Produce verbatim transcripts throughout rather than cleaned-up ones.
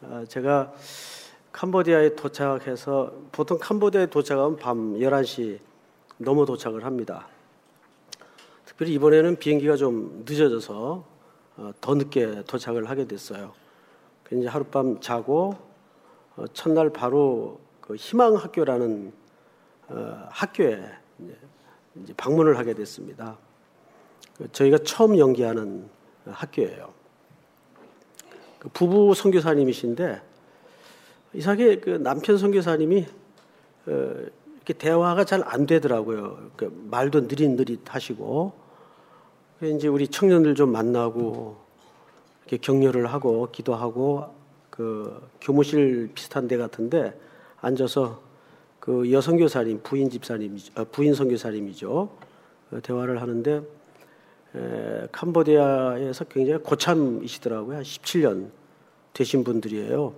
제가 캄보디아에 도착해서 보통 캄보디아에 도착하면 밤 열한 시 넘어 도착을 합니다. 특별히 이번에는 비행기가 좀 늦어져서 더 늦게 도착을 하게 됐어요. 이제 하룻밤 자고 첫날 바로 그 희망학교라는 학교에 이제 방문을 하게 됐습니다. 저희가 처음 연기하는 학교예요. 그 부부 선교사님이신데 이상하게 그 남편 선교사님이 어, 이렇게 대화가 잘 안 되더라고요. 그 말도 느릿느릿하시고 이제 우리 청년들 좀 만나고 이렇게 격려를 하고 기도하고 그 교무실 비슷한 데 같은데 앉아서 그 여선교사님 부인 집사님 어, 부인 선교사님이죠. 어, 대화를 하는데 에, 캄보디아에서 굉장히 고참이시더라고요. 한 십칠 년 되신 분들이에요.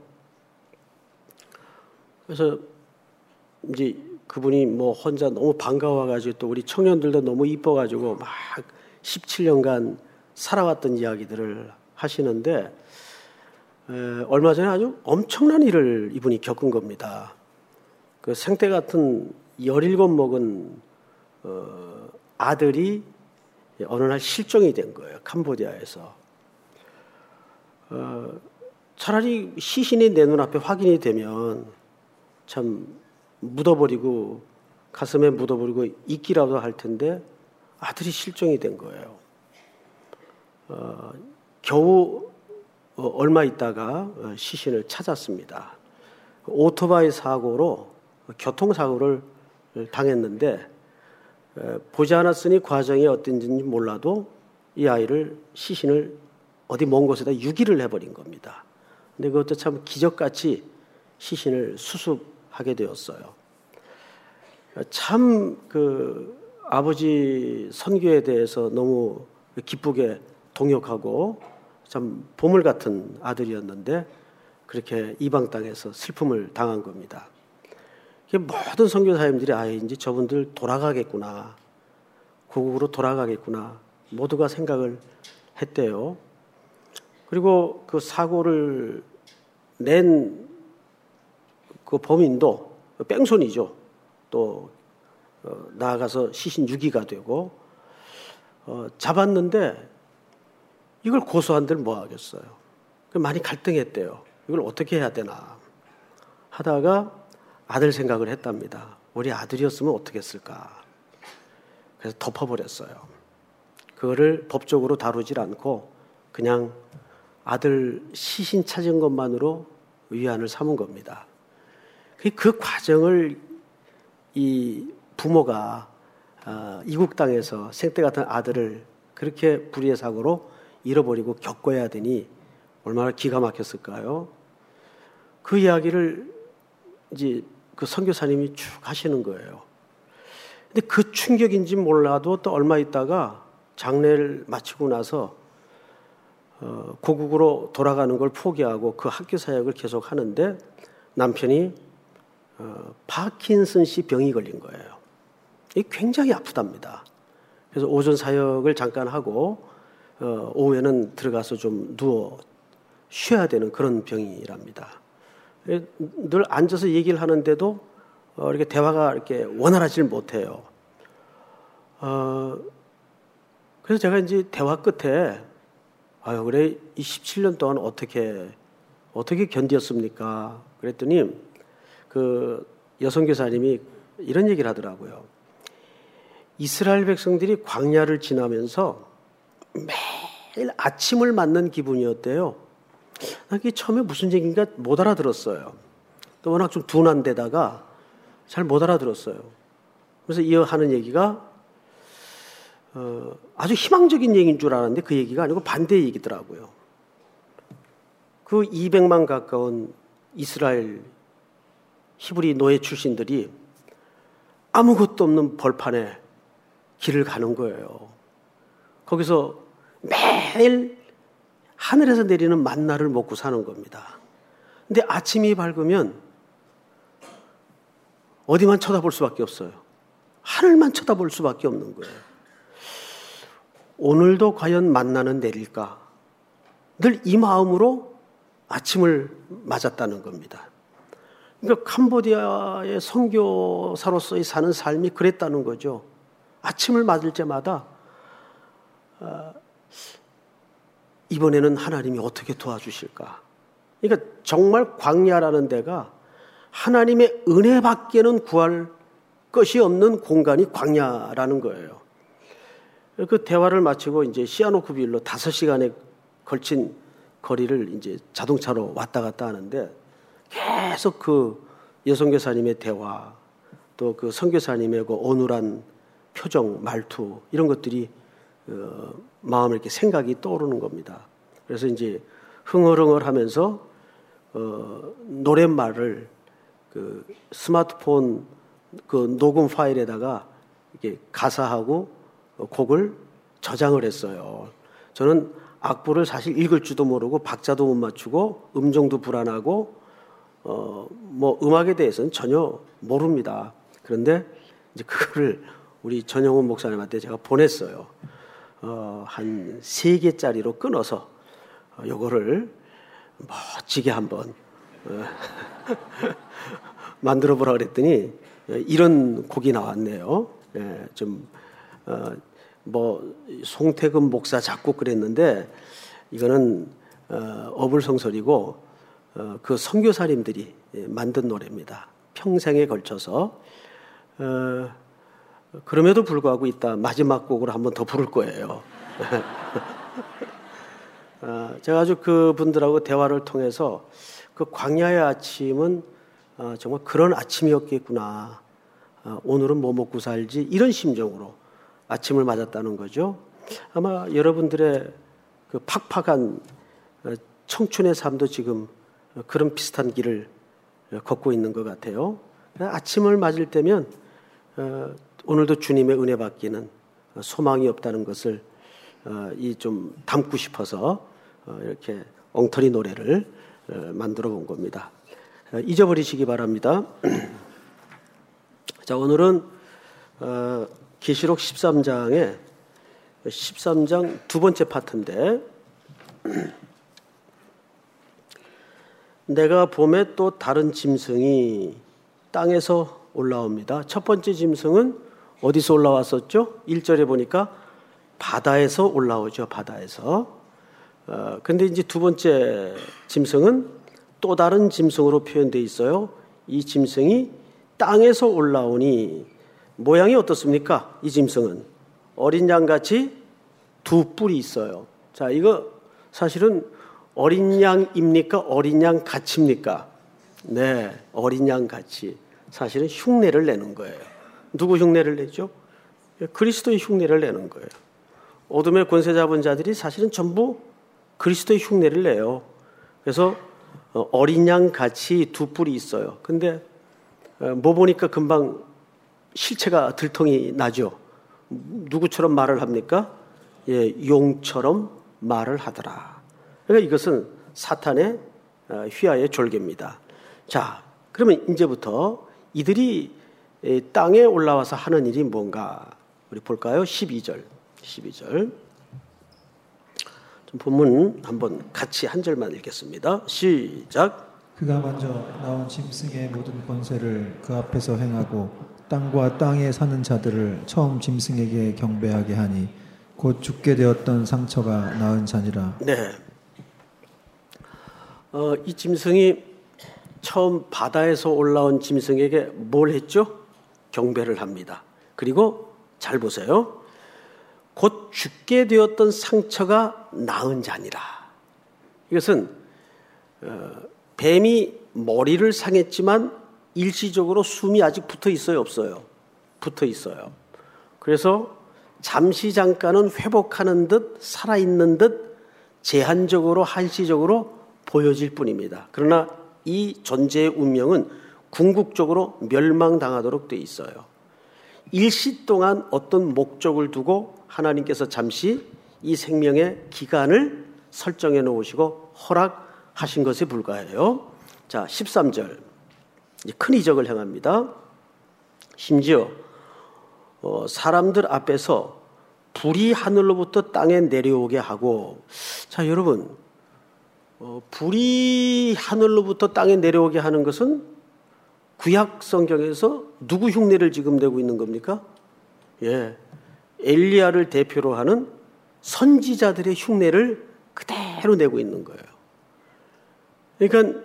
그래서 이제 그분이 뭐 혼자 너무 반가워가지고 또 우리 청년들도 너무 이뻐가지고 막 십칠 년간 살아왔던 이야기들을 하시는데 에, 얼마 전에 아주 엄청난 일을 이분이 겪은 겁니다. 그 생태 같은 열일곱 먹은 어, 아들이 어느 날 실종이 된 거예요. 캄보디아에서. 어, 차라리 시신이 내 눈앞에 확인이 되면 참 묻어버리고 가슴에 묻어버리고 잊기라도 할 텐데 아들이 실종이 된 거예요. 어, 겨우 어, 얼마 있다가 시신을 찾았습니다. 오토바이 사고로 교통사고를 당했는데 보지 않았으니 과정이 어떤지 몰라도 이 아이를 시신을 어디 먼 곳에다 유기를 해버린 겁니다. 근데 그것도 참 기적같이 시신을 수습하게 되었어요. 참 그 아버지 선교에 대해서 너무 기쁘게 동역하고 참 보물 같은 아들이었는데 그렇게 이방 땅에서 슬픔을 당한 겁니다. 모든 선교사님들이 아 이제 저분들 돌아가겠구나, 고국으로 돌아가겠구나 모두가 생각을 했대요. 그리고 그 사고를 낸 그 범인도 뺑소니죠. 또 어, 나아가서 시신 유기가 되고 어, 잡았는데 이걸 고소한들 뭐 하겠어요. 많이 갈등했대요. 이걸 어떻게 해야 되나 하다가 아들 생각을 했답니다. 우리 아들이었으면 어떻게 했을까. 그래서 덮어버렸어요. 그거를 법적으로 다루질 않고 그냥 아들 시신 찾은 것만으로 위안을 삼은 겁니다. 그 과정을 이 부모가 이국 땅에서 생태 같은 아들을 그렇게 불의의 사고로 잃어버리고 겪어야 되니 얼마나 기가 막혔을까요? 그 이야기를 이제 그 선교사님이 쭉 하시는 거예요. 근데 그 충격인지 몰라도 또 얼마 있다가 장례를 마치고 나서 어, 고국으로 돌아가는 걸 포기하고 그 학교 사역을 계속 하는데 남편이 어, 파킨슨씨 병이 걸린 거예요. 이게 굉장히 아프답니다. 그래서 오전 사역을 잠깐 하고 어, 오후에는 들어가서 좀 누워 쉬어야 되는 그런 병이랍니다. 늘 앉아서 얘기를 하는데도 어, 이렇게 대화가 이렇게 원활하지 못해요. 어, 그래서 제가 이제 대화 끝에 아유 그래 이 십칠 년 동안 어떻게 어떻게 견뎠습니까? 그랬더니 그 여선교사님이 이런 얘기를 하더라고요. 이스라엘 백성들이 광야를 지나면서 매일 아침을 맞는 기분이었대요. 그게 처음에 무슨 얘기인가 못 알아들었어요. 또 워낙 좀 둔한 데다가 잘 못 알아들었어요. 그래서 이어 하는 얘기가 어, 아주 희망적인 얘기인 줄 알았는데 그 얘기가 아니고 반대 얘기더라고요. 그 이백만 가까운 이스라엘 히브리 노예 출신들이 아무것도 없는 벌판에 길을 가는 거예요. 거기서 매일 하늘에서 내리는 만나를 먹고 사는 겁니다. 근데 아침이 밝으면 어디만 쳐다볼 수밖에 없어요. 하늘만 쳐다볼 수밖에 없는 거예요. 오늘도 과연 만나는 내릴까? 늘 이 마음으로 아침을 맞았다는 겁니다. 그러니까 캄보디아의 선교사로서의 사는 삶이 그랬다는 거죠. 아침을 맞을 때마다 어, 이번에는 하나님이 어떻게 도와주실까? 그러니까 정말 광야라는 데가 하나님의 은혜밖에는 구할 것이 없는 공간이 광야라는 거예요. 그 대화를 마치고 이제 시아노크빌로 다섯 시간에 걸친 거리를 이제 자동차로 왔다 갔다 하는데 계속 그 여선교사님의 대화, 또 그 선교사님의 그 어눌한 표정, 말투 이런 것들이 어, 마음에 이렇게 생각이 떠오르는 겁니다. 그래서 이제 흥얼흥얼하면서 어, 노랫말을 그 스마트폰 그 녹음 파일에다가 이렇게 가사하고 곡을 저장을 했어요. 저는 악보를 사실 읽을 줄도 모르고 박자도 못 맞추고 음정도 불안하고 어, 뭐 음악에 대해서는 전혀 모릅니다. 그런데 이제 그거를 우리 전영훈 목사님한테 제가 보냈어요. 어, 한 세 개짜리로 끊어서 어, 요거를 멋지게 한번 어, 만들어 보라 그랬더니 이런 곡이 나왔네요. 예, 좀 어, 뭐 송태금 목사 작곡 그랬는데 이거는 어, 어불성설이고 어, 그 선교사님들이 만든 노래입니다. 평생에 걸쳐서 어, 그럼에도 불구하고 이따 마지막 곡으로 한번 더 부를 거예요. 어, 제가 아주 그분들하고 대화를 통해서 그 광야의 아침은 어, 정말 그런 아침이었겠구나. 어, 오늘은 뭐 먹고 살지 이런 심정으로 아침을 맞았다는 거죠. 아마 여러분들의 그 팍팍한 청춘의 삶도 지금 그런 비슷한 길을 걷고 있는 것 같아요. 아침을 맞을 때면 오늘도 주님의 은혜 받기는 소망이 없다는 것을 이 좀 담고 싶어서 이렇게 엉터리 노래를 만들어 본 겁니다. 잊어버리시기 바랍니다. 자, 오늘은 계시록 십삼 장의 십삼 장 두 번째 파트인데 내가 봄에 또 다른 짐승이 땅에서 올라옵니다. 첫 번째 짐승은 어디서 올라왔었죠? 일 절에 보니까 바다에서 올라오죠. 바다에서. 어, 근데 이제 두 번째 짐승은 또 다른 짐승으로 표현되어 있어요. 이 짐승이 땅에서 올라오니 모양이 어떻습니까? 이 짐승은 어린 양같이 두 뿔이 있어요. 자, 이거 사실은 어린 양입니까? 어린 양 같이입니까? 네, 어린 양 같이. 사실은 흉내를 내는 거예요. 누구 흉내를 내죠? 그리스도의 흉내를 내는 거예요. 어둠의 권세 잡은 자들이 사실은 전부 그리스도의 흉내를 내요. 그래서 어린 양 같이 두 뿔이 있어요. 근데 뭐 보니까 금방 실체가 들통이 나죠. 누구처럼 말을 합니까? 예, 용처럼 말을 하더라. 그러니까 이것은 사탄의 휘하의 졸개입니다. 자, 그러면 이제부터 이들이 땅에 올라와서 하는 일이 뭔가 우리 볼까요? 십이 절. 십이 절. 좀 본문 한번 같이 한 절만 읽겠습니다. 시작. 그가 먼저 나온 짐승의 모든 권세를 그 앞에서 행하고 땅과 땅에 사는 자들을 처음 짐승에게 경배하게 하니 곧 죽게 되었던 상처가 나은 자니라. 네. 어, 이 짐승이 처음 바다에서 올라온 짐승에게 뭘 했죠? 경배를 합니다. 그리고 잘 보세요. 곧 죽게 되었던 상처가 나은 자니라. 이것은 어, 뱀이 머리를 상했지만 일시적으로 숨이 아직 붙어 있어요, 없어요? 붙어 있어요. 그래서 잠시 잠깐은 회복하는 듯 살아있는 듯 제한적으로 한시적으로 보여질 뿐입니다. 그러나 이 존재의 운명은 궁극적으로 멸망당하도록 되어 있어요. 일시 동안 어떤 목적을 두고 하나님께서 잠시 이 생명의 기간을 설정해 놓으시고 허락하신 것에 불과해요. 자, 십삼 절. 큰 이적을 행합니다. 심지어 어, 사람들 앞에서 불이 하늘로부터 땅에 내려오게 하고. 자, 여러분, 어, 불이 하늘로부터 땅에 내려오게 하는 것은 구약 성경에서 누구 흉내를 지금 내고 있는 겁니까? 예, 엘리야를 대표로 하는 선지자들의 흉내를 그대로 내고 있는 거예요. 그러니까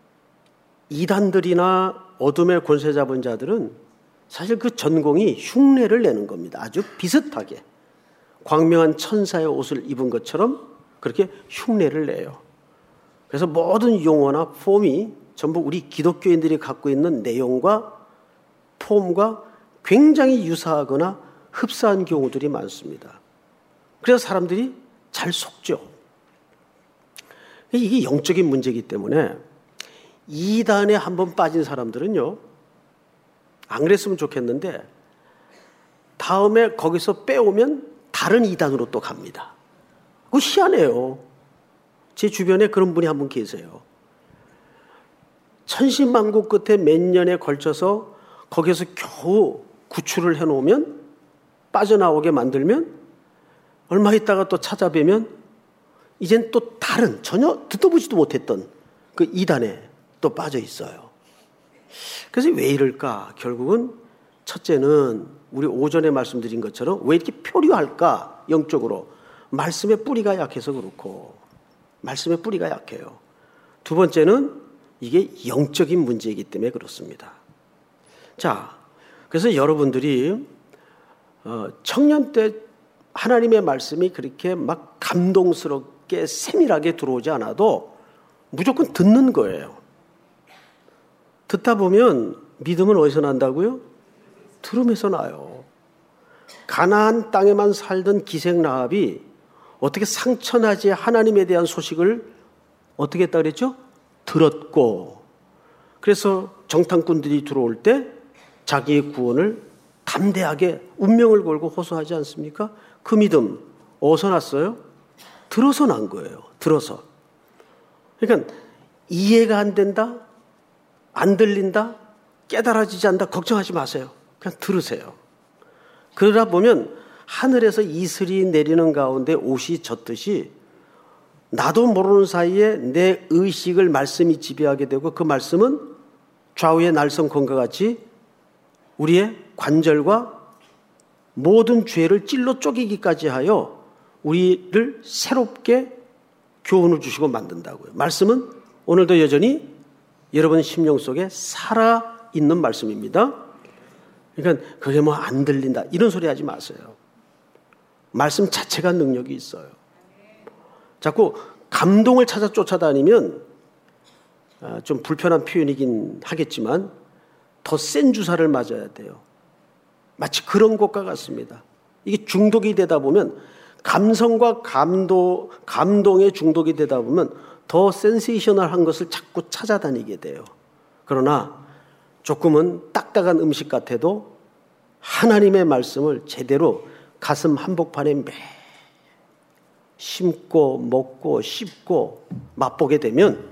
이단들이나 어둠의 권세 잡은 자들은 사실 그 전공이 흉내를 내는 겁니다. 아주 비슷하게 광명한 천사의 옷을 입은 것처럼 그렇게 흉내를 내요. 그래서 모든 용어나 폼이 전부 우리 기독교인들이 갖고 있는 내용과 폼과 굉장히 유사하거나 흡사한 경우들이 많습니다. 그래서 사람들이 잘 속죠. 이게 영적인 문제이기 때문에 이단에 한번 빠진 사람들은요, 안 그랬으면 좋겠는데 다음에 거기서 빼오면 다른 이단으로 또 갑니다. 그거 희한해요. 제 주변에 그런 분이 한 분 계세요. 천신만고 끝에 몇 년에 걸쳐서 거기서 겨우 구출을 해놓으면, 빠져나오게 만들면 얼마 있다가 또 찾아뵈면 이젠 또 다른, 전혀 듣도 보지도 못했던 그 이단에 또 빠져 있어요. 그래서 왜 이럴까? 결국은 첫째는 우리 오전에 말씀드린 것처럼 왜 이렇게 표류할까? 영적으로. 말씀의 뿌리가 약해서 그렇고, 말씀의 뿌리가 약해요. 두 번째는 이게 영적인 문제이기 때문에 그렇습니다. 자, 그래서 여러분들이 청년 때 하나님의 말씀이 그렇게 막 감동스럽게 세밀하게 들어오지 않아도 무조건 듣는 거예요. 듣다 보면 믿음은 어디서 난다고요? 들음에서 나요. 가나안 땅에만 살던 기생 라합이 어떻게 상처나지 하나님에 대한 소식을 어떻게 했다 그랬죠? 들었고, 그래서 정탐꾼들이 들어올 때 자기의 구원을 담대하게 운명을 걸고 호소하지 않습니까? 그 믿음 어디서 났어요? 들어서 난 거예요. 들어서. 그러니까 이해가 안 된다, 안 들린다, 깨달아지지 않는다, 걱정하지 마세요. 그냥 들으세요. 그러다 보면 하늘에서 이슬이 내리는 가운데 옷이 젖듯이 나도 모르는 사이에 내 의식을 말씀이 지배하게 되고, 그 말씀은 좌우의 날성건과 같이 우리의 관절과 모든 죄를 찔러 쪼개기까지 하여 우리를 새롭게 교훈을 주시고 만든다고요. 말씀은 오늘도 여전히 여러분 심령 속에 살아있는 말씀입니다. 그러니까 그게 뭐 안 들린다 이런 소리 하지 마세요. 말씀 자체가 능력이 있어요. 자꾸 감동을 찾아 쫓아다니면 좀 불편한 표현이긴 하겠지만 더 센 주사를 맞아야 돼요. 마치 그런 것과 같습니다. 이게 중독이 되다 보면, 감성과 감도, 감동에 중독이 되다 보면 더 센세이셔널한 것을 자꾸 찾아다니게 돼요. 그러나 조금은 딱딱한 음식 같아도 하나님의 말씀을 제대로 가슴 한복판에 매 심고 먹고 씹고 맛보게 되면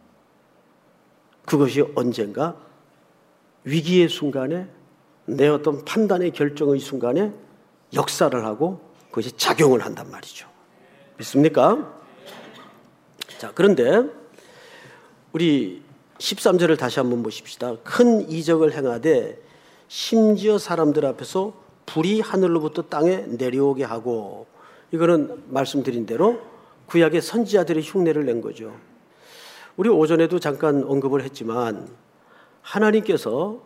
그것이 언젠가 위기의 순간에, 내 어떤 판단의 결정의 순간에 역사를 하고 그것이 작용을 한단 말이죠. 믿습니까? 자, 그런데 우리 십삼 절을 다시 한번 보십시다. 큰 이적을 행하되 심지어 사람들 앞에서 불이 하늘로부터 땅에 내려오게 하고, 이거는 말씀드린 대로 구약의 선지자들의 흉내를 낸 거죠. 우리 오전에도 잠깐 언급을 했지만 하나님께서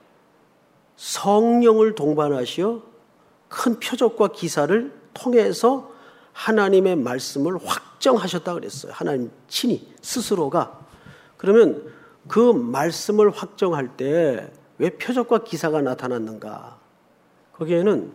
성령을 동반하시어 큰 표적과 기사를 통해서 하나님의 말씀을 확정하셨다 그랬어요. 하나님 친히 스스로가. 그러면 그 말씀을 확정할 때 왜 표적과 기사가 나타났는가? 거기에는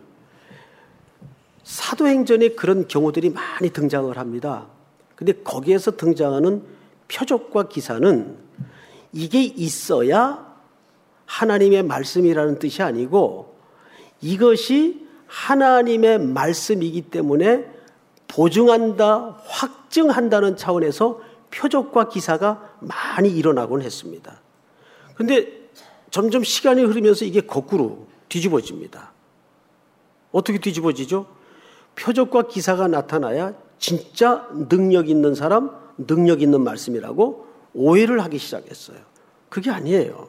사도행전에 그런 경우들이 많이 등장을 합니다. 근데 거기에서 등장하는 표적과 기사는 이게 있어야 하나님의 말씀이라는 뜻이 아니고, 이것이 하나님의 말씀이기 때문에 보증한다, 확증한다는 차원에서 표적과 기사가 많이 일어나곤 했습니다. 그런데 점점 시간이 흐르면서 이게 거꾸로 뒤집어집니다. 어떻게 뒤집어지죠? 표적과 기사가 나타나야 진짜 능력 있는 사람, 능력 있는 말씀이라고 오해를 하기 시작했어요. 그게 아니에요.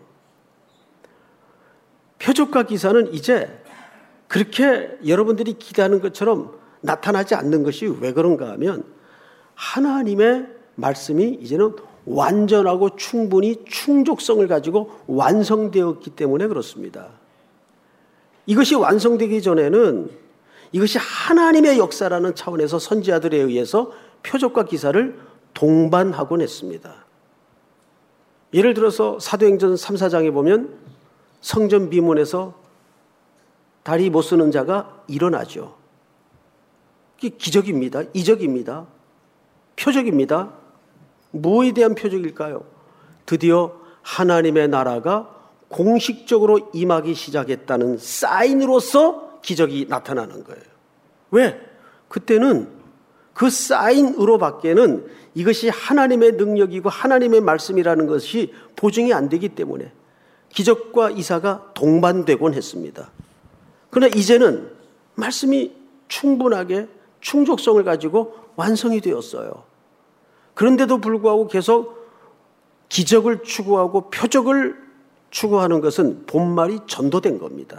표적과 기사는 이제 그렇게 여러분들이 기대하는 것처럼 나타나지 않는 것이 왜 그런가 하면 하나님의 말씀이 이제는 완전하고 충분히 충족성을 가지고 완성되었기 때문에 그렇습니다. 이것이 완성되기 전에는 이것이 하나님의 역사라는 차원에서 선지자들에 의해서 표적과 기사를 동반하곤 했습니다. 예를 들어서 사도행전 삼, 사장에 보면 성전 비문에서 다리 못 쓰는 자가 일어나죠. 이게 기적입니다. 이적입니다. 표적입니다. 무엇에 대한 표적일까요? 드디어 하나님의 나라가 공식적으로 임하기 시작했다는 사인으로서 기적이 나타나는 거예요. 왜? 그때는 그 사인으로 밖에는 이것이 하나님의 능력이고 하나님의 말씀이라는 것이 보증이 안 되기 때문에 기적과 이사가 동반되곤 했습니다. 그러나 이제는 말씀이 충분하게 충족성을 가지고 완성이 되었어요. 그런데도 불구하고 계속 기적을 추구하고 표적을 추구하는 것은 본말이 전도된 겁니다.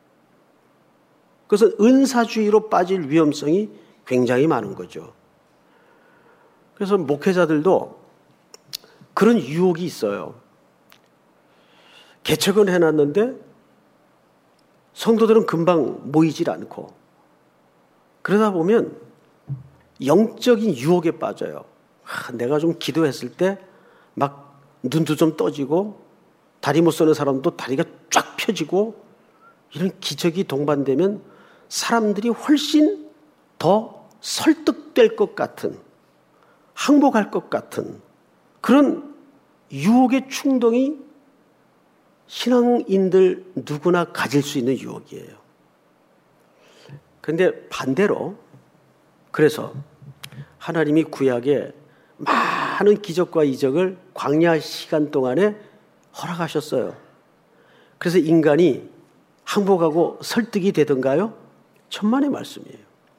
그것은 은사주의로 빠질 위험성이 굉장히 많은 거죠. 그래서 목회자들도 그런 유혹이 있어요. 개척은 해놨는데 성도들은 금방 모이질 않고 그러다 보면 영적인 유혹에 빠져요. 아, 내가 좀 기도했을 때 막 눈도 좀 떠지고 다리 못 서는 사람도 다리가 쫙 펴지고 이런 기적이 동반되면 사람들이 훨씬 더 설득될 것 같은, 항복할 것 같은 그런 유혹의 충동이 신앙인들 누구나 가질 수 있는 유혹이에요. 그런데 반대로 그래서 하나님이 구약에 많은 기적과 이적을 광야 시간 동안에 허락하셨어요. 그래서 인간이 항복하고 설득이 되던가요? 천만의 말씀이에요.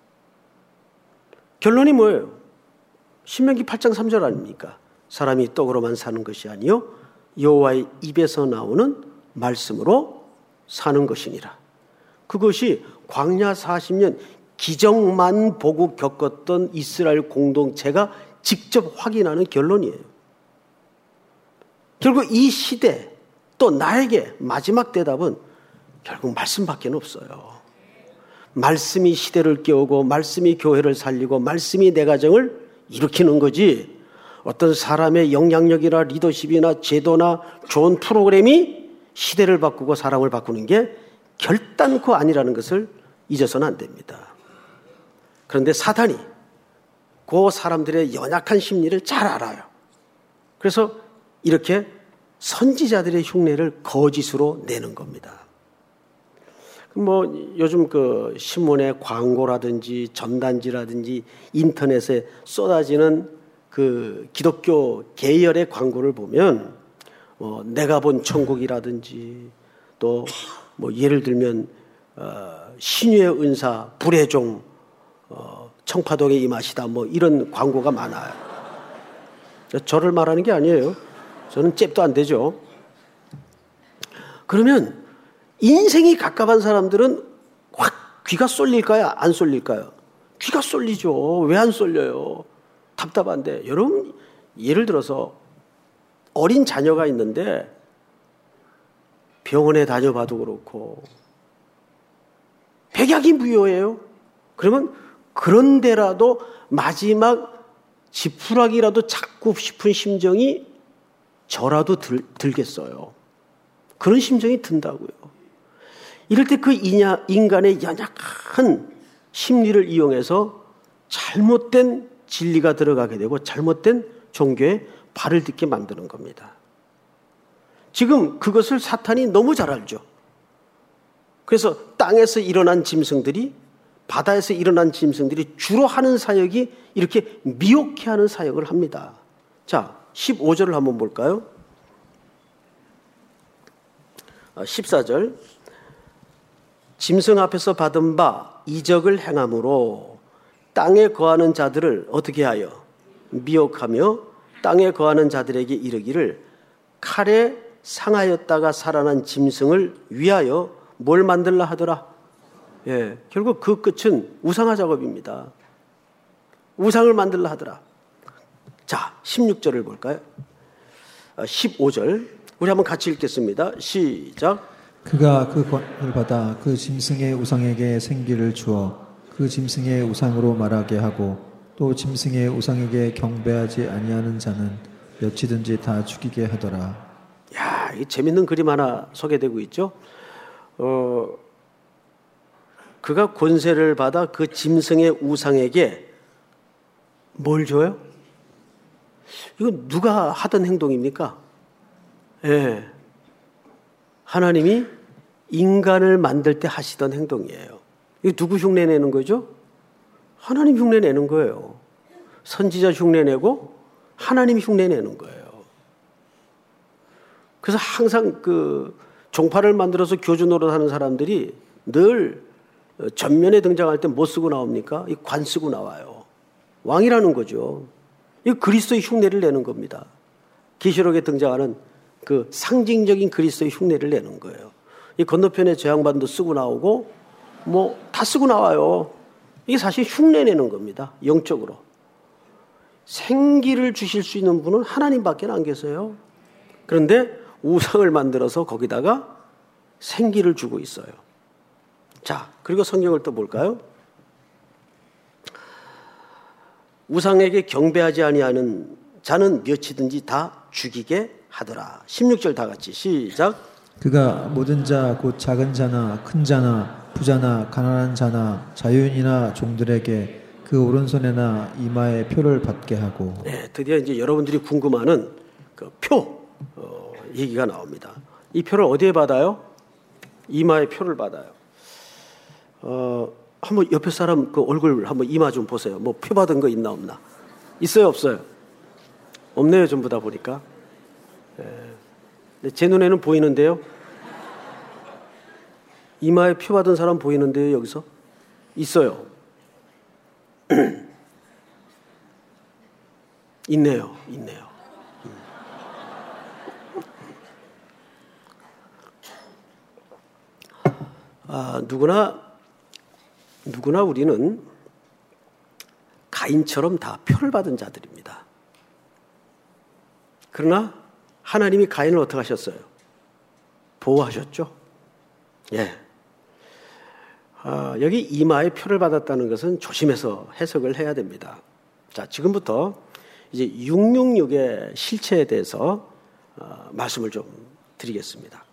결론이 뭐예요? 신명기 팔 장 삼 절 아닙니까? 사람이 떡으로만 사는 것이 아니요 여호와의 입에서 나오는 말씀으로 사는 것이니라. 그것이 광야 사십 년 기적만 보고 겪었던 이스라엘 공동체가 직접 확인하는 결론이에요. 결국 이 시대 또 나에게 마지막 대답은 결국 말씀밖에 없어요. 말씀이 시대를 깨우고 말씀이 교회를 살리고 말씀이 내 가정을 일으키는 거지 어떤 사람의 영향력이나 리더십이나 제도나 좋은 프로그램이 시대를 바꾸고 사람을 바꾸는 게 결단코 아니라는 것을 잊어서는 안 됩니다. 그런데 사단이 그 사람들의 연약한 심리를 잘 알아요. 그래서 이렇게 선지자들의 흉내를 거짓으로 내는 겁니다. 뭐 요즘 그 신문의 광고라든지 전단지라든지 인터넷에 쏟아지는 그 기독교 계열의 광고를 보면 어, 내가 본 천국이라든지 또 뭐 예를 들면 어, 신유의 은사 불의 종 어, 청파동에 임하시다 뭐 이런 광고가 많아요. 저를 말하는 게 아니에요. 저는 잽도 안 되죠. 그러면 인생이 갑갑한 사람들은 확 귀가 쏠릴까요? 안 쏠릴까요? 귀가 쏠리죠. 왜 안 쏠려요? 답답한데. 여러분 예를 들어서 어린 자녀가 있는데 병원에 다녀봐도 그렇고 백약이 무효예요. 그러면 그런데라도 마지막 지푸라기라도 찾고 싶은 심정이 저라도 들, 들겠어요. 그런 심정이 든다고요. 이럴 때 그 인간의 연약한 심리를 이용해서 잘못된 진리가 들어가게 되고 잘못된 종교에 발을 딛게 만드는 겁니다. 지금 그것을 사탄이 너무 잘 알죠. 그래서 땅에서 일어난 짐승들이 바다에서 일어난 짐승들이 주로 하는 사역이 이렇게 미혹해 하는 사역을 합니다. 자, 십오 절을 한번 볼까요? 십사 절 짐승 앞에서 받은 바 이적을 행함으로 땅에 거하는 자들을 어떻게 하여 미혹하며 땅에 거하는 자들에게 이르기를 칼에 상하였다가 살아난 짐승을 위하여 뭘 만들라 하더라. 예, 결국 그 끝은 우상화 작업입니다. 우상을 만들라 하더라. 자, 십육 절을 볼까요? 십오 절 우리 한번 같이 읽겠습니다. 시작. 그가 그 권을 받아 그 짐승의 우상에게 생기를 주어 그 짐승의 우상으로 말하게 하고 또 짐승의 우상에게 경배하지 아니하는 자는 몇이든지 다 죽이게 하더라. 야, 이 재밌는 그림 하나 소개되고 있죠. 어, 그가 권세를 받아 그 짐승의 우상에게 뭘 줘요? 이건 누가 하던 행동입니까? 예. 하나님이 인간을 만들 때 하시던 행동이에요. 이거 누구 흉내내는 거죠? 하나님 흉내내는 거예요. 선지자 흉내내고 하나님 흉내내는 거예요. 그래서 항상 그 종파를 만들어서 교주 노릇하는 사람들이 늘 전면에 등장할 때 뭐 쓰고 나옵니까? 이 관 쓰고 나와요. 왕이라는 거죠. 이 그리스도의 흉내를 내는 겁니다. 계시록에 등장하는 그 상징적인 그리스도의 흉내를 내는 거예요. 이 건너편에 저 양반도 쓰고 나오고 뭐 다 쓰고 나와요. 이게 사실 흉내 내는 겁니다. 영적으로. 생기를 주실 수 있는 분은 하나님밖에 안 계세요. 그런데 우상을 만들어서 거기다가 생기를 주고 있어요. 자, 그리고 성경을 또 볼까요? 우상에게 경배하지 아니하는 자는 몇이든지 다 죽이게 하더라. 십육 절 다 같이 시작. 그가 모든 자 곧 작은 자나 큰 자나 부자나 가난한 자나 자유인이나 종들에게 그 오른손에나 이마에 표를 받게 하고. 네, 드디어 이제 여러분들이 궁금해하는 그 표 어, 얘기가 나옵니다. 이 표를 어디에 받아요? 이마에 표를 받아요. 어, 한번 옆에 사람 그 얼굴 한번 이마 좀 보세요. 뭐 표 받은 거 있나 없나? 있어요, 없어요? 없네요, 전부 다 보니까. 예. 제 눈에는 보이는데요. 이마에 표 받은 사람 보이는데요, 여기서? 있어요. 있네요, 있네요. 아, 누구나, 누구나 우리는 가인처럼 다 표를 받은 자들입니다. 그러나 하나님이 가인을 어떻게 하셨어요? 보호하셨죠? 예. 아, 여기 이마에 표를 받았다는 것은 조심해서 해석을 해야 됩니다. 자, 지금부터 이제 육육육의 실체에 대해서 어, 말씀을 좀 드리겠습니다.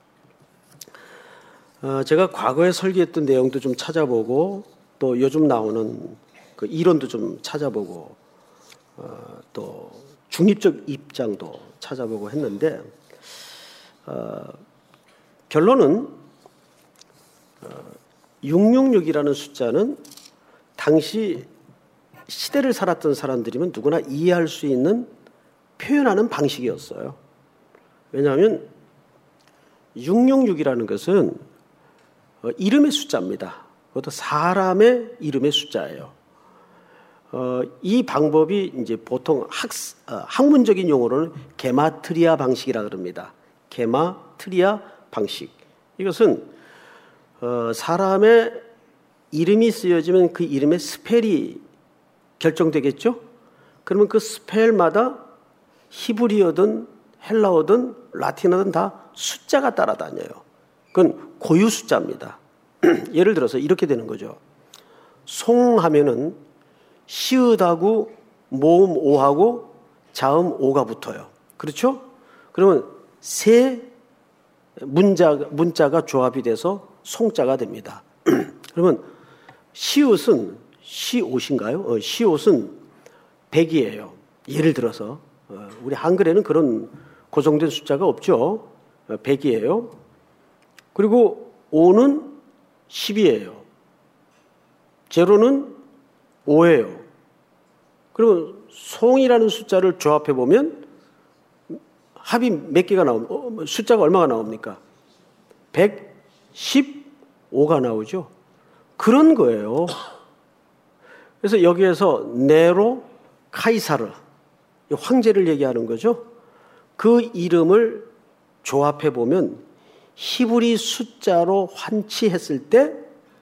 어, 제가 과거에 설계했던 내용도 좀 찾아보고 또 요즘 나오는 그 이론도 좀 찾아보고 어, 또 중립적 입장도 찾아보고 했는데 어, 결론은 어, 육육육이라는 숫자는 당시 시대를 살았던 사람들이면 누구나 이해할 수 있는 표현하는 방식이었어요. 왜냐하면 육육육이라는 것은 이름의 숫자입니다. 그것도 사람의 이름의 숫자예요. 어, 이 방법이 이제 보통 학, 어, 학문적인 용어로는 게마트리아 방식이라 그럽니다. 게마트리아 방식. 이것은 어, 사람의 이름이 쓰여지면 그 이름의 스펠이 결정되겠죠? 그러면 그 스펠마다 히브리어든 헬라어든 라틴어든 다 숫자가 따라다녀요. 그건 고유 숫자입니다. 예를 들어서 이렇게 되는 거죠. 송하면은 시읒하고 모음 오하고 자음 오가 붙어요. 그렇죠? 그러면 세 문자, 문자가 조합이 돼서 송자가 됩니다. 그러면 시읒은 시옷인가요? 어, 시옷은 백이에요. 예를 들어서 어, 우리 한글에는 그런 고정된 숫자가 없죠. 어, 백이에요. 그리고 오는 십이에요. 제로는 오예요. 그러면 송이라는 숫자를 조합해 보면 합이 몇 개가 나옵니까? 어, 숫자가 얼마가 나옵니까? 백십오가 나오죠. 그런 거예요. 그래서 여기에서 네로, 카이사르 황제를 얘기하는 거죠. 그 이름을 조합해 보면 히브리 숫자로 환치했을 때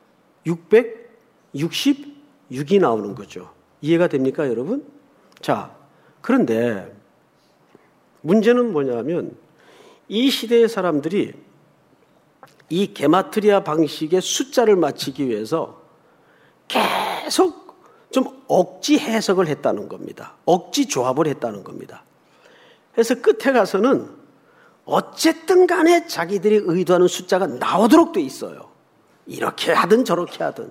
육백육십육이 나오는 거죠. 이해가 됩니까, 여러분? 자, 그런데 문제는 뭐냐면 이 시대의 사람들이 이 게마트리아 방식의 숫자를 맞추기 위해서 계속 좀 억지 해석을 했다는 겁니다. 억지 조합을 했다는 겁니다. 그래서 끝에 가서는 어쨌든 간에 자기들이 의도하는 숫자가 나오도록 돼 있어요. 이렇게 하든 저렇게 하든.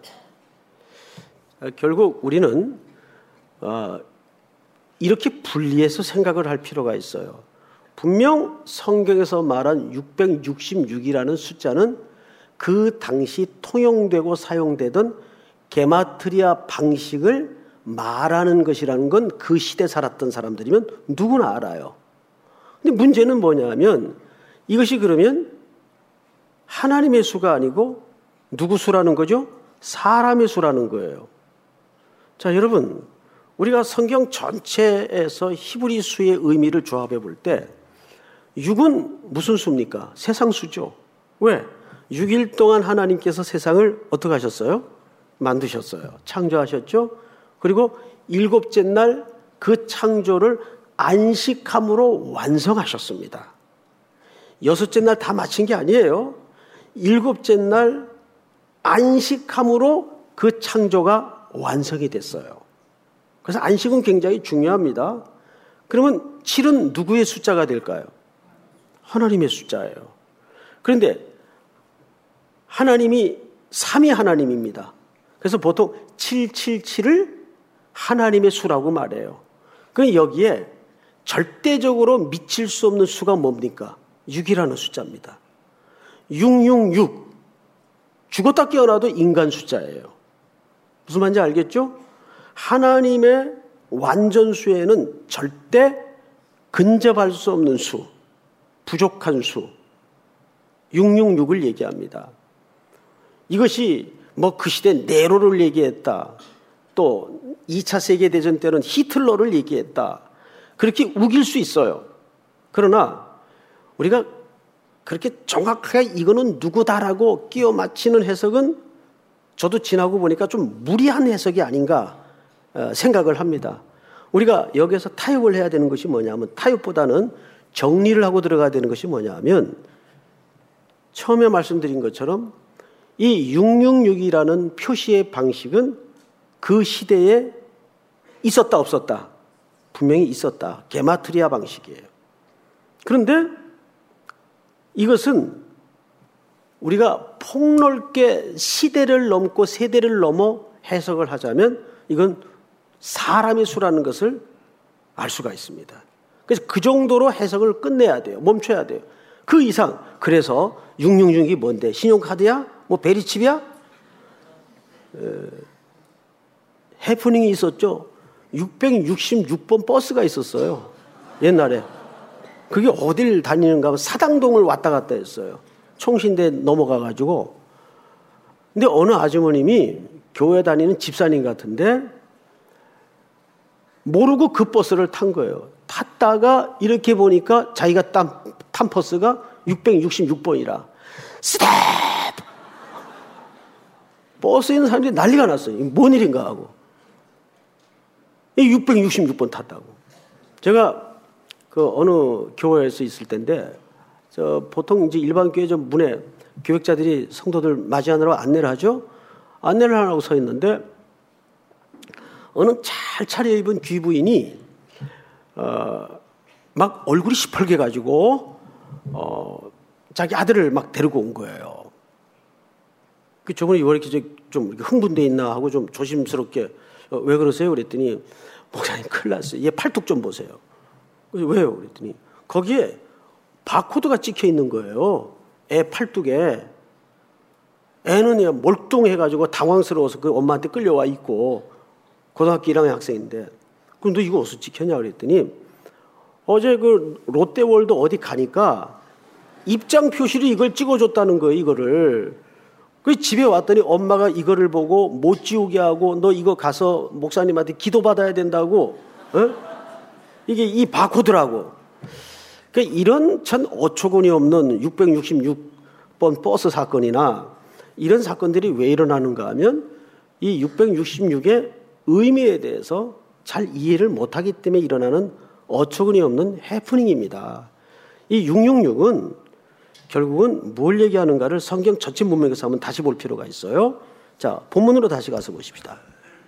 결국 우리는 어, 이렇게 분리해서 생각을 할 필요가 있어요. 분명 성경에서 말한 육백육십육이라는 숫자는 그 당시 통용되고 사용되던 게마트리아 방식을 말하는 것이라는 건 그 시대 살았던 사람들이면 누구나 알아요. 근데 문제는 뭐냐면 이것이 그러면 하나님의 수가 아니고 누구 수라는 거죠? 사람의 수라는 거예요. 자, 여러분, 우리가 성경 전체에서 히브리 수의 의미를 조합해 볼 때 육은 무슨 수입니까? 세상 수죠. 왜? 육 일 동안 하나님께서 세상을 어떻게 하셨어요? 만드셨어요. 창조하셨죠. 그리고 일곱째 날 그 창조를 안식함으로 완성하셨습니다. 여섯째 날 다 마친 게 아니에요. 일곱째 날 안식함으로 그 창조가 완성이 됐어요. 그래서 안식은 굉장히 중요합니다. 그러면 칠은 누구의 숫자가 될까요? 하나님의 숫자예요. 그런데 하나님이 삼위 하나님입니다. 그래서 보통 칠칠칠을 하나님의 수라고 말해요. 그럼 여기에 절대적으로 미칠 수 없는 수가 뭡니까? 육이라는 숫자입니다. 육육육. 죽었다 깨어나도 인간 숫자예요. 무슨 말인지 알겠죠? 하나님의 완전수에는 절대 근접할 수 없는 수, 부족한 수, 육육육을 얘기합니다. 이것이 뭐 그 시대 네로를 얘기했다. 또 이 차 세계대전 때는 히틀러를 얘기했다. 그렇게 우길 수 있어요. 그러나 우리가 그렇게 정확하게 이거는 누구다라고 끼워 맞히는 해석은 저도 지나고 보니까 좀 무리한 해석이 아닌가 생각을 합니다. 우리가 여기서 타협을 해야 되는 것이 뭐냐면 타협보다는 정리를 하고 들어가야 되는 것이 뭐냐면 처음에 말씀드린 것처럼 이 육육육이라는 표시의 방식은 그 시대에 있었다 없었다? 분명히 있었다. 게마트리아 방식이에요. 그런데 이것은 우리가 폭넓게 시대를 넘고 세대를 넘어 해석을 하자면 이건 사람의 수라는 것을 알 수가 있습니다. 그래서 그 정도로 해석을 끝내야 돼요. 멈춰야 돼요. 그 이상 그래서 육육육이 뭔데? 신용카드야? 뭐 베리칩이야? 에, 해프닝이 있었죠. 육백육십육 번 버스가 있었어요. 옛날에. 그게 어딜 다니는가 하면 사당동을 왔다 갔다 했어요. 총신대 넘어가가지고. 근데 어느 아주머님이 교회 다니는 집사님 같은데 모르고 그 버스를 탄 거예요. 탔다가 이렇게 보니까 자기가 딴, 탄 버스가 육백육십육 번이라. 스텝! 버스에 있는 사람들이 난리가 났어요. 뭔 일인가 하고. 육백육십육 번 탔다고. 제가 그 어느 교회에서 있을 때인데, 저 보통 이제 일반 교회 좀 문에 교역자들이 성도들 맞이하느라고 안내를 하죠. 안내를 하라고 서 있는데, 어느 잘 차려입은 귀부인이, 어, 막 얼굴이 시뻘게 가지고, 어, 자기 아들을 막 데리고 온 거예요. 그 저분이 왜 이렇게 좀 흥분돼 있나 하고 좀 조심스럽게, 어, 왜 그러세요? 그랬더니, 목사님 큰일 났어요. 얘 팔뚝 좀 보세요. 그래서 왜요? 그랬더니, 거기에 바코드가 찍혀 있는 거예요. 애 팔뚝에. 애는 그냥 몰뚱해가지고 당황스러워서 그 엄마한테 끌려와 있고, 고등학교 일 학년 학생인데, 그럼 너 이거 어디서 찍혔냐? 그랬더니, 어제 그 롯데월드 어디 가니까 입장 표시로 이걸 찍어줬다는 거예요, 이거를. 그 집에 왔더니 엄마가 이거를 보고 못 지우게 하고 너 이거 가서 목사님한테 기도받아야 된다고. 어? 이게 이 바코드라고. 그러니까 이런 참 어처구니 없는 육백육십육 번 버스 사건이나 이런 사건들이 왜 일어나는가 하면 이 육백육십육의 의미에 대해서 잘 이해를 못하기 때문에 일어나는 어처구니 없는 해프닝입니다. 이 육백육십육은 결국은 뭘 얘기하는가를 성경 전체 문맥에서 한번 다시 볼 필요가 있어요. 자, 본문으로 다시 가서 보십시다.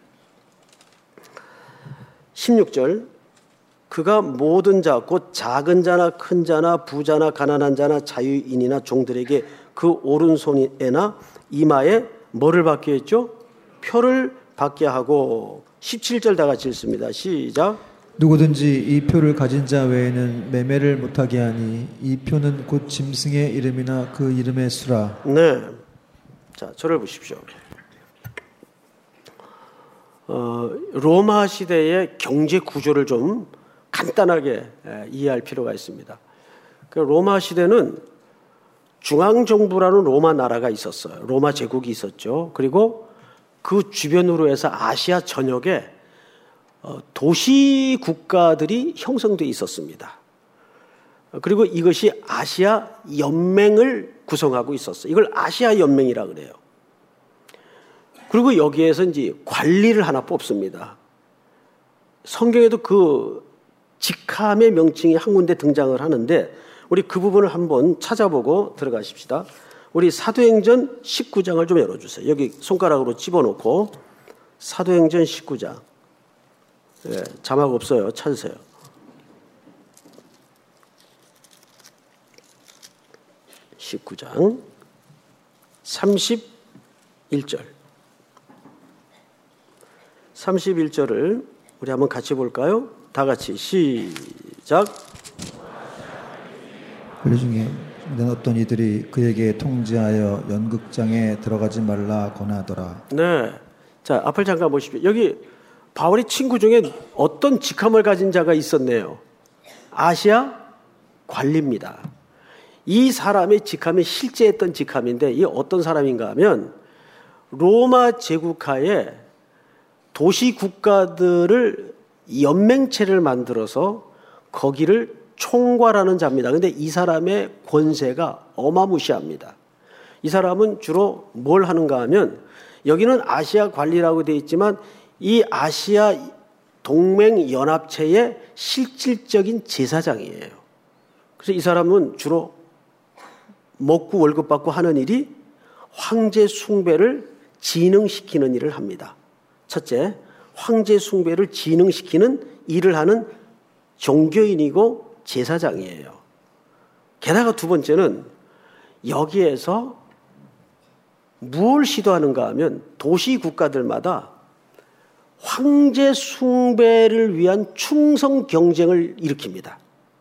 십육 절, 그가 모든 자, 곧 작은 자나 큰 자나 부자나 가난한 자나 자유인이나 종들에게 그 오른손에나 이마에 뭐를 받게 했죠? 표를 받게 하고. 십칠 절 다 같이 읽습니다. 시작. 누구든지 이 표를 가진 자 외에는 매매를 못하게 하니 이 표는 곧 짐승의 이름이나 그 이름의 수라. 네. 자, 저를 보십시오. 어, 로마 시대의 경제 구조를 좀 간단하게 이해할 필요가 있습니다. 그 로마 시대는 중앙정부라는 로마 나라가 있었어요. 로마 제국이 있었죠. 그리고 그 주변으로 해서 아시아 전역에 도시 국가들이 형성되어 있었습니다. 그리고 이것이 아시아 연맹을 구성하고 있었어요. 이걸 아시아 연맹이라 그래요. 그리고 여기에서 이제 관리를 하나 뽑습니다. 성경에도 그 직함의 명칭이 한 군데 등장을 하는데 우리 그 부분을 한번 찾아보고 들어가십시다. 우리 사도행전 십구 장을 좀 열어주세요. 여기 손가락으로 집어넣고 사도행전 십구 장. 예, 자막 없어요. 찾으세요. 십구 장 삼십일 절. 삼십일 절을 우리 한번 같이 볼까요? 다 같이 시작. 그 중에 어떤 이들이 그에게 통지하여 연극장에 들어가지 말라 권하더라. 네. 자, 앞을 잠깐 보십시오. 여기 바울의 친구 중에 어떤 직함을 가진 자가 있었네요. 아시아 관리입니다. 이 사람의 직함이 실제 했던 직함인데 이 어떤 사람인가 하면 로마 제국하에 도시 국가들을 연맹체를 만들어서 거기를 총괄하는 자입니다. 그런데 이 사람의 권세가 어마무시합니다. 이 사람은 주로 뭘 하는가 하면 여기는 아시아 관리라고 되어 있지만 이 아시아 동맹연합체의 실질적인 제사장이에요. 그래서 이 사람은 주로 먹고 월급 받고 하는 일이 황제 숭배를 진흥시키는 일을 합니다. 첫째, 황제 숭배를 진흥시키는 일을 하는 종교인이고 제사장이에요. 게다가 두 번째는 여기에서 무엇을 시도하는가 하면 도시 국가들마다 황제 숭배를 위한 충성 경쟁을 일으킵니다.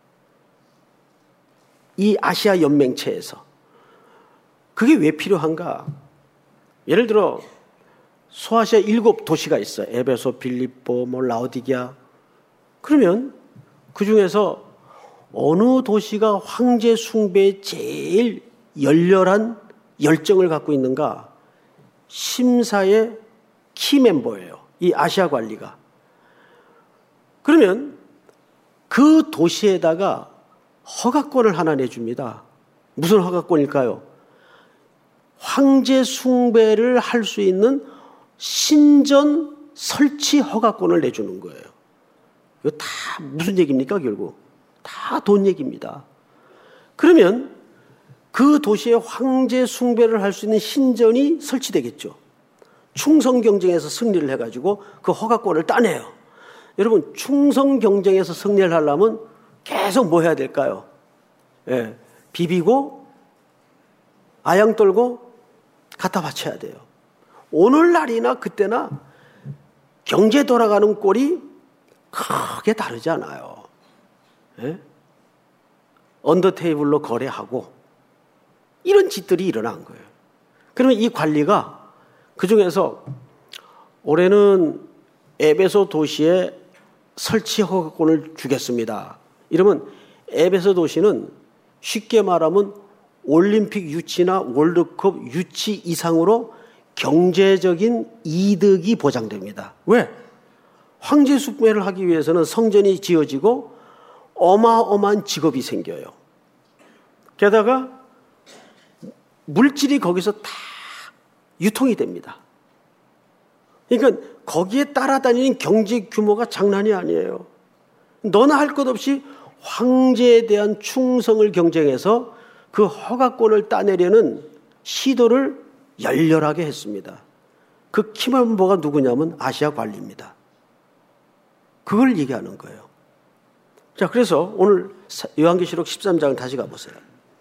이 아시아 연맹체에서. 그게 왜 필요한가? 예를 들어 소아시아 일곱 도시가 있어요. 에베소, 빌립보, 뭐 라오디게아. 그러면 그 중에서 어느 도시가 황제 숭배에 제일 열렬한 열정을 갖고 있는가? 심사의 키 멤버예요. 이 아시아 관리가. 그러면 그 도시에다가 허가권을 하나 내줍니다. 무슨 허가권일까요? 황제 숭배를 할 수 있는 신전 설치 허가권을 내주는 거예요. 이거 다 무슨 얘기입니까, 결국? 다 돈 얘기입니다. 그러면 그 도시에 황제 숭배를 할 수 있는 신전이 설치되겠죠. 충성 경쟁에서 승리를 해가지고 그 허가권을 따내요. 여러분, 충성 경쟁에서 승리를 하려면 계속 뭐 해야 될까요? 예, 비비고 아양 떨고 갖다 바쳐야 돼요. 오늘날이나 그때나 경제 돌아가는 꼴이 크게 다르지 않아요. 예? 언더테이블로 거래하고 이런 짓들이 일어난 거예요. 그러면 이 관리가 그중에서 올해는 에베소 도시에 설치 허가권을 주겠습니다. 이러면 에베소 도시는 쉽게 말하면 올림픽 유치나 월드컵 유치 이상으로 경제적인 이득이 보장됩니다. 왜? 황제 숭배를 하기 위해서는 성전이 지어지고 어마어마한 직업이 생겨요. 게다가 물질이 거기서 다 유통이 됩니다. 그러니까 거기에 따라다니는 경제 규모가 장난이 아니에요. 너나 할 것 없이 황제에 대한 충성을 경쟁해서 그 허가권을 따내려는 시도를 열렬하게 했습니다. 그 키멤버가 누구냐면 아시아 관리입니다. 그걸 얘기하는 거예요. 자, 그래서 오늘 요한계시록 십삼 장 다시 가보세요.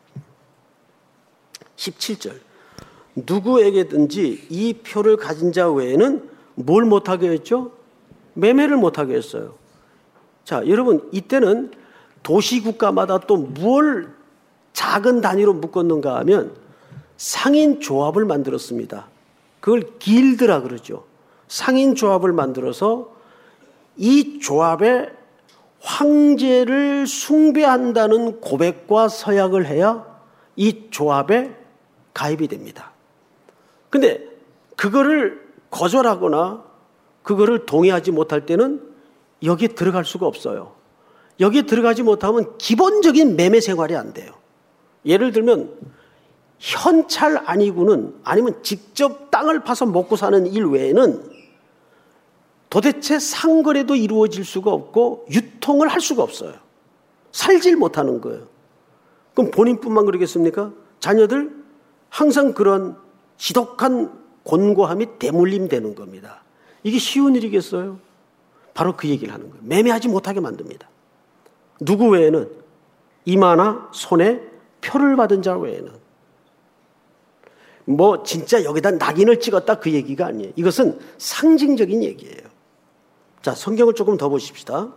십칠 절. 누구에게든지 이 표를 가진 자 외에는 뭘 못하게 했죠? 매매를 못하게 했어요. 자, 여러분, 이때는 도시국가마다 또 뭘 작은 단위로 묶었는가 하면 상인 조합을 만들었습니다. 그걸 길드라 그러죠. 상인 조합을 만들어서 이 조합에 황제를 숭배한다는 고백과 서약을 해야 이 조합에 가입이 됩니다. 근데 그거를 거절하거나 그거를 동의하지 못할 때는 여기에 들어갈 수가 없어요. 여기에 들어가지 못하면 기본적인 매매 생활이 안 돼요. 예를 들면 현찰 아니고는 아니면 직접 땅을 파서 먹고 사는 일 외에는 도대체 상거래도 이루어질 수가 없고 유통을 할 수가 없어요. 살질 못하는 거예요. 그럼 본인뿐만 그러겠습니까? 자녀들 항상 그런 지독한 곤고함이 대물림 되는 겁니다. 이게 쉬운 일이겠어요? 바로 그 얘기를 하는 거예요. 매매하지 못하게 만듭니다. 누구 외에는 이마나 손에 표를 받은 자 외에는. 뭐 진짜 여기다 낙인을 찍었다 그 얘기가 아니에요. 이것은 상징적인 얘기예요. 자, 성경을 조금 더 보십시다.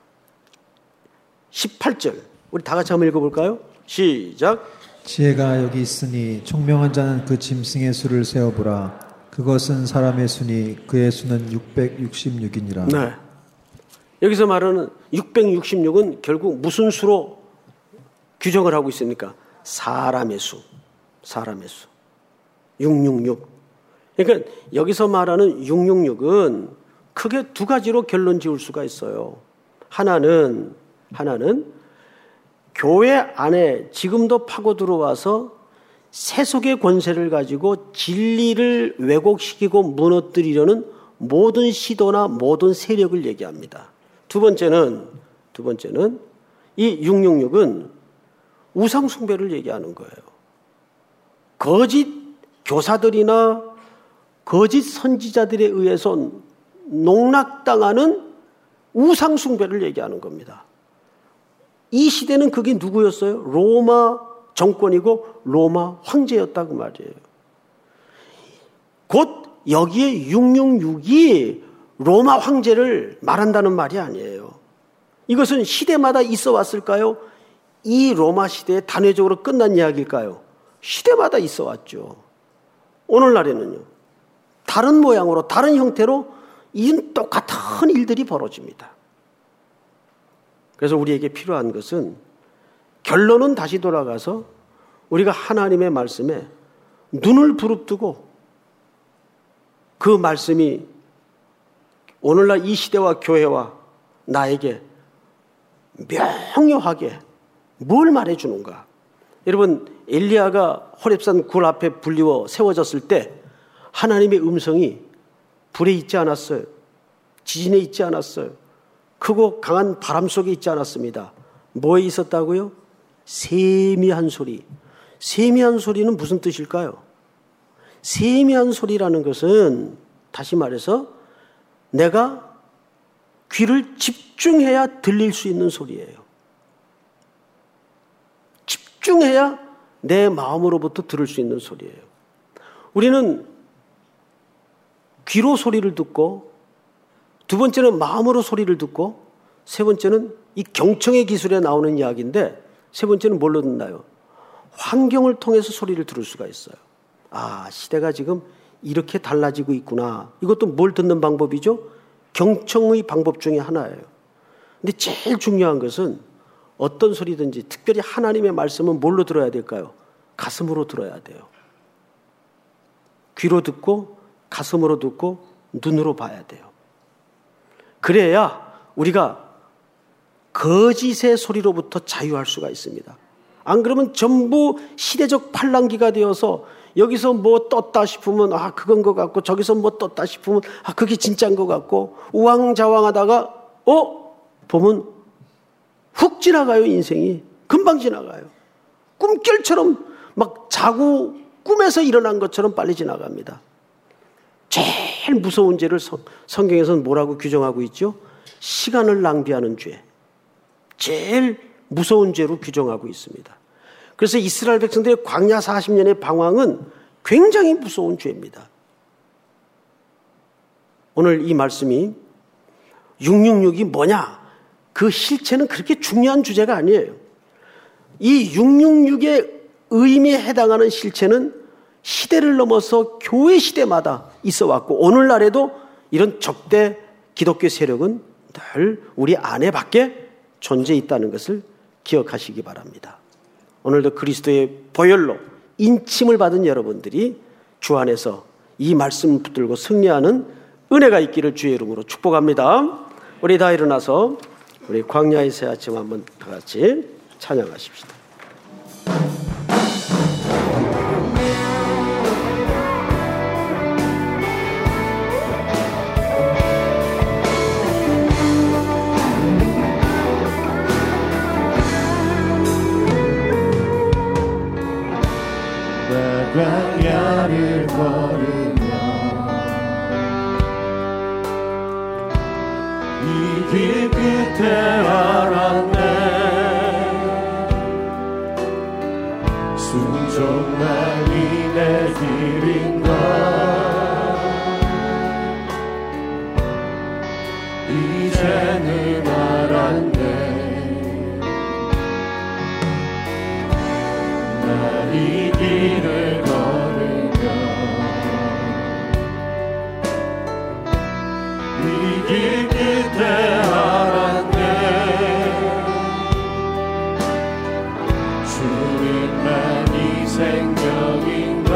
십팔 절 우리 다 같이 한번 읽어볼까요? 시작. 지혜가 여기 있으니 총명한 자는 그 짐승의 수를 세어보라. 그것은 사람의 수니 그의 수는 육백육십육이니라. 네. 여기서 말하는 육백육십육은 결국 무슨 수로 규정을 하고 있습니까? 사람의 수. 사람의 수. 육백육십육. 그러니까 여기서 말하는 육백육십육은 크게 두 가지로 결론 지을 수가 있어요. 하나는 하나는 교회 안에 지금도 파고 들어와서 세속의 권세를 가지고 진리를 왜곡시키고 무너뜨리려는 모든 시도나 모든 세력을 얘기합니다. 두 번째는 두 번째는 이 육백육십육은 우상 숭배를 얘기하는 거예요. 거짓 교사들이나 거짓 선지자들에 의해서 농락당하는 우상 숭배를 얘기하는 겁니다. 이 시대는 그게 누구였어요? 로마 정권이고 로마 황제였다고 말이에요. 곧 여기에 육백육십육이 로마 황제를 말한다는 말이 아니에요. 이것은 시대마다 있어 왔을까요? 이 로마 시대에 단회적으로 끝난 이야기일까요? 시대마다 있어 왔죠. 오늘날에는요. 다른 모양으로 다른 형태로 이 똑같은 일들이 벌어집니다. 그래서 우리에게 필요한 것은 결론은 다시 돌아가서 우리가 하나님의 말씀에 눈을 부릅뜨고 그 말씀이 오늘날 이 시대와 교회와 나에게 명료하게 뭘 말해주는가. 여러분, 엘리야가 호렙산 굴 앞에 불리워 세워졌을 때 하나님의 음성이 불에 있지 않았어요. 지진에 있지 않았어요. 크고 강한 바람 속에 있지 않았습니다. 뭐에 있었다고요? 세미한 소리. 세미한 소리는 무슨 뜻일까요? 세미한 소리라는 것은 다시 말해서 내가 귀를 집중해야 들릴 수 있는 소리예요. 집중해야 내 마음으로부터 들을 수 있는 소리예요. 우리는 귀로 소리를 듣고 두 번째는 마음으로 소리를 듣고 세 번째는 이 경청의 기술에 나오는 이야기인데 세 번째는 뭘로 듣나요? 환경을 통해서 소리를 들을 수가 있어요. 아, 시대가 지금 이렇게 달라지고 있구나. 이것도 뭘 듣는 방법이죠? 경청의 방법 중에 하나예요. 근데 제일 중요한 것은 어떤 소리든지 특별히 하나님의 말씀은 뭘로 들어야 될까요? 가슴으로 들어야 돼요. 귀로 듣고 가슴으로 듣고 눈으로 봐야 돼요. 그래야 우리가 거짓의 소리로부터 자유할 수가 있습니다. 안 그러면 전부 시대적 팔랑귀가 되어서 여기서 뭐 떴다 싶으면 아 그건 것 같고, 저기서 뭐 떴다 싶으면 아 그게 진짜인 것 같고, 우왕좌왕하다가 어? 보면 훅 지나가요. 인생이 금방 지나가요. 꿈결처럼 막 자고 꿈에서 일어난 것처럼 빨리 지나갑니다. 제일 무서운 죄를 성, 성경에서는 뭐라고 규정하고 있죠? 시간을 낭비하는 죄. 제일 무서운 죄로 규정하고 있습니다. 그래서 이스라엘 백성들의 광야 사십 년의 방황은 굉장히 무서운 죄입니다. 오늘 이 말씀이 육육육이 뭐냐? 그 실체는 그렇게 중요한 주제가 아니에요. 이 육육육의 의미에 해당하는 실체는 시대를 넘어서 교회 시대마다 있어 왔고, 오늘날에도 이런 적대 기독교 세력은 늘 우리 안에 밖에 존재해 있다는 것을 기억하시기 바랍니다. 오늘도 그리스도의 보혈로 인침을 받은 여러분들이 주 안에서 이 말씀 붙들고 승리하는 은혜가 있기를 주의 이름으로 축복합니다. 우리 다 일어나서 우리 광야의 새 아침 한번 다 같이 찬양하십시다. 광야를 걸으며 이 길 끝에 알았네. 순종만이 내 길인가. 이제는 알았네. 나 이 길을 걸으며 이 길 끝에 알았네. 주님만이 생명인가.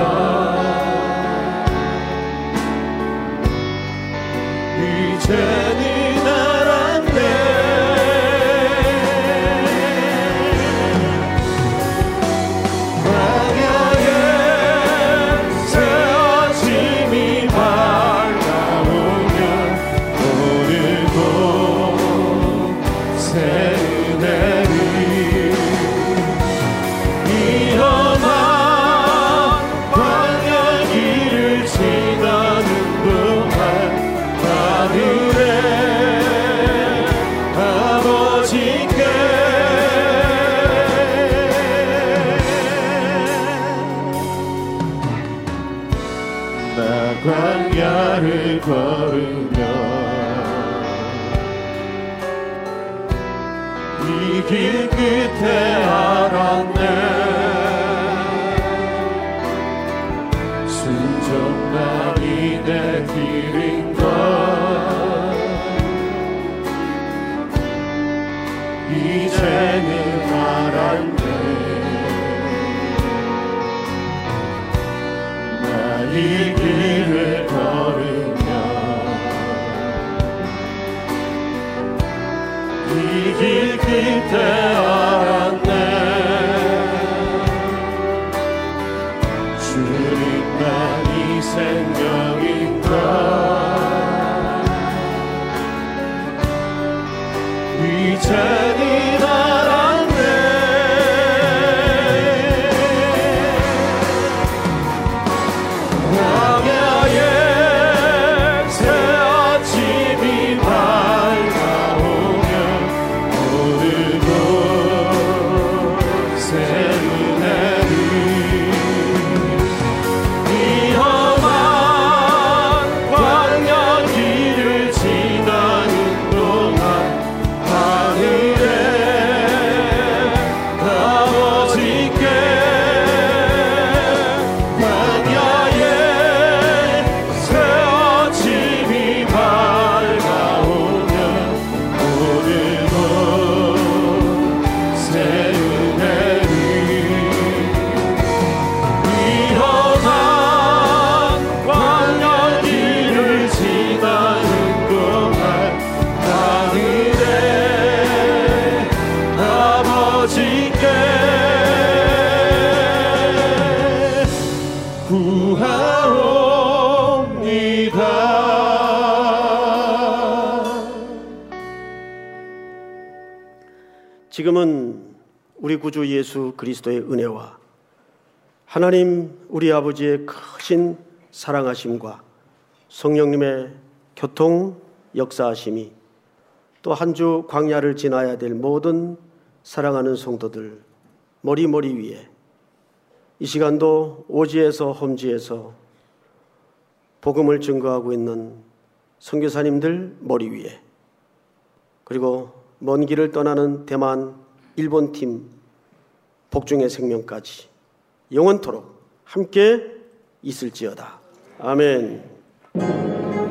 이제는 알았네. 광야를 걸으며 이 길 끝에 알았네. 순종만이 내 길인가. 이제는 알았네. 나 이 길을 걸으며 이 길 끝에 알았네. 주님만이 생명인가. 이제는 알았네. 와 지금은 우리 구주 예수 그리스도의 은혜와 하나님 우리 아버지의 크신 사랑하심과 성령님의 교통 역사하심이 또 한 주 광야를 지나야 될 모든 사랑하는 성도들 머리머리 위에 이 시간도 오지에서 험지에서 복음을 증거하고 있는 선교사님들 머리 위에 그리고 먼 길을 떠나는 대만 일본팀 복중의 생명까지 영원토록 함께 있을지어다. 아멘.